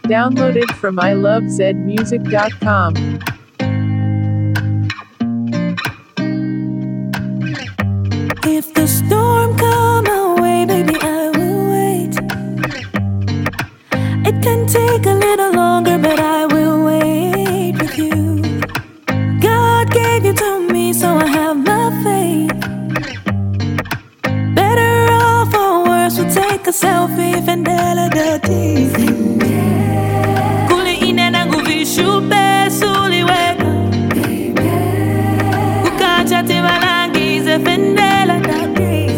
Downloaded from ilovezmusic.com. If the storm come away, baby, I will wait. It can take a little longer, but I will wait with you. God gave you to me, so I have my faith. Better off or worse, we'll take a selfie, Fendela Dati. Kuli ine na nguvishupe suliweka. Kukacha timalangize Fendela Dati.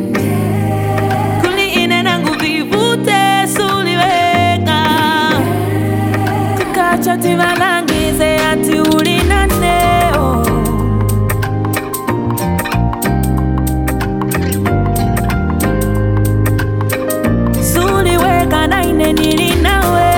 Kuli ine na nguvivute suliweka. Kukacha timalangize ati ulinaneo. Suliweka na ine nilinawe.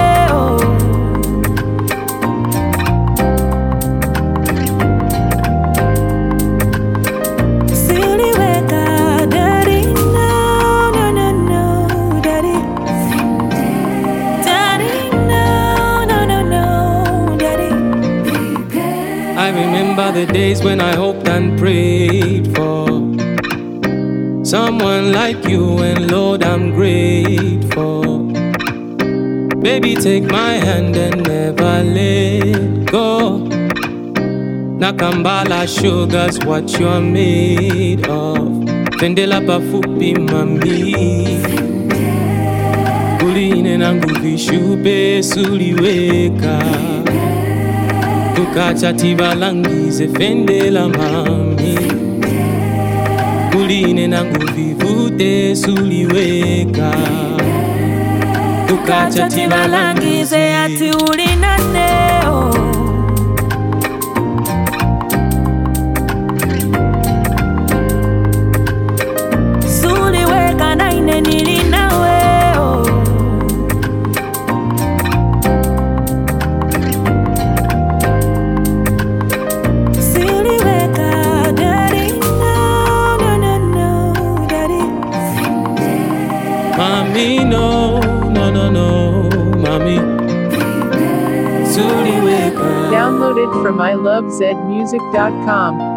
I remember the days when I hoped and prayed for someone like you, and Lord, I'm grateful. Baby, take my hand and never let go. Nakambala sugar's what you're made of. Fendela pafupi mami. Kuline na nguvishupe suliweka. Kukacha tivalangize Fendela mami. Kuline na nguvivute suliweka. Kukacha tivalangize ati ulinaneo. Suliweka na ine nilinawe. Mami, no, mami. Suliweka. Downloaded from ilovezmusic.com.